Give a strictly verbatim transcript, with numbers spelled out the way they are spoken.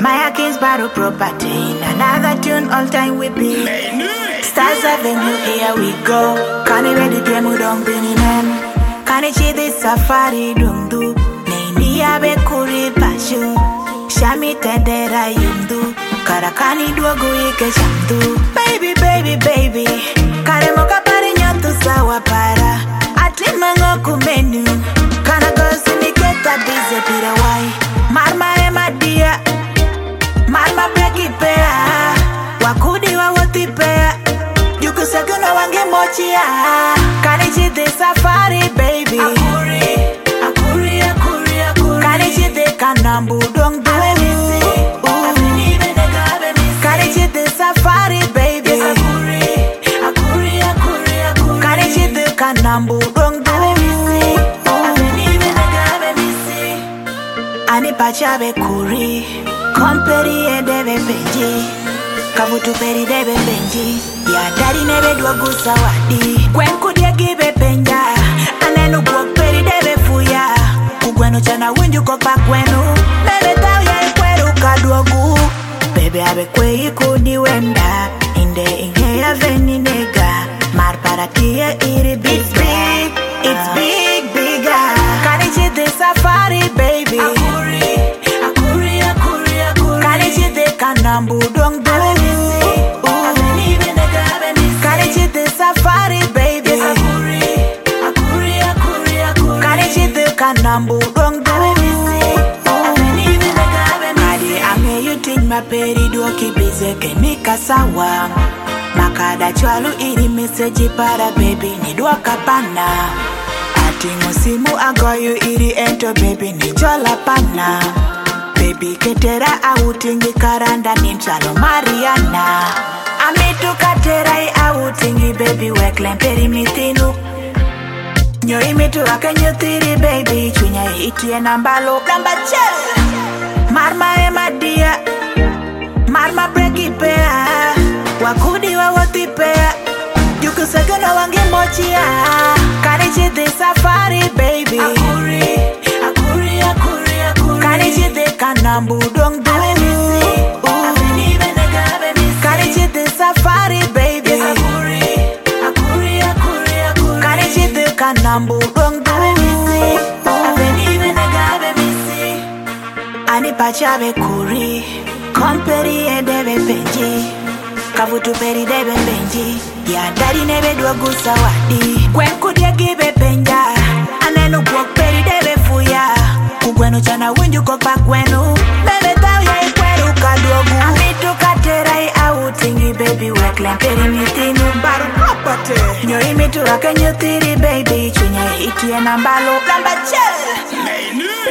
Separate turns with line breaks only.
Maya King's Barrow property. In another tune, all time we be. Stars Avenue, here we go. Kani ready demo dong binimen. Kani chi this safari dung du. Neini abe kuri pashu. Shami tendera yundu. Karakani duogu ike shamdu. Baby, baby, baby. Kare moka pari nyotu sawa para. Atli mangoku menu. Kana gosi niketa bize pira wai. Marma ema dia. Marma breki pea. Wakudi wa woti pea. Yuku seguna wange mochia. Kani chite safari baby. Akuri, akuri, akuri, akuri. Kani chite kanambu dong du. Kani chite safari baby. Akuri, akuri, akuri, akuri. Kani chite kanambu dong du. Ani pachabe kuri. Komperi e debe benji. Kavutu peri debe benji. Ya dari nebe dwagu sawadi. Gwen kudye gibe penja. Anenu buok peri debe fuya. Ugwenu chana winju kokpa gwenu. Mebe tau ya ikweru kadwagu. Bebe abe kwe ikudi wenda. Inde inge ya veni nega. Mar para tiye iri big. It's big, it's big, bigger. Kani chite safari baby. Akuri, akuri, akuri, akuri. Kani chite kanambu dong du. Kani chite safari baby. Akuri, akuri, akuri, akuri. Kani chite kanambu dong du. Adi ame you think my peri duoki bize kenika sawa. Makada chwalu iri message para baby ni duoka pana. Ati musimu agoyu iri ento baby ni jola pana. Baby ketera autingi karanda ni mchalo Mariana. Amitu katera i autingi baby weklen peri mitinu. Nyo imitu akenyo tiri baby chunya hiti ya nambalo namba chel. Marma ema dia. Marma breki pea. Wakudi wa woti pea. Yuku seguna wange mochia. Kani chite safari baby. Akuri, akuri, akuri, akuri. Kani chite kanambu dong du. Kani chite safari baby. Akuri, akuri, akuri, akuri. Kani chite kanambu dong du. Ani pachabe kuri. Komperi e debe benji. Kavutu peri debe benji. Ya dari nebe dwagu sawadi. Gwen kudye gibe penja. Anenu buok peri debe fuya. Ugwenu chana winju kokpa gwenu. Mebe tau ya ikweru kadwogu. Amitu katera i autingi baby weklen peri mitinu. Baru property. Nyo imitu akenyo tiri baby chunya hiti ya nambalo namba chel.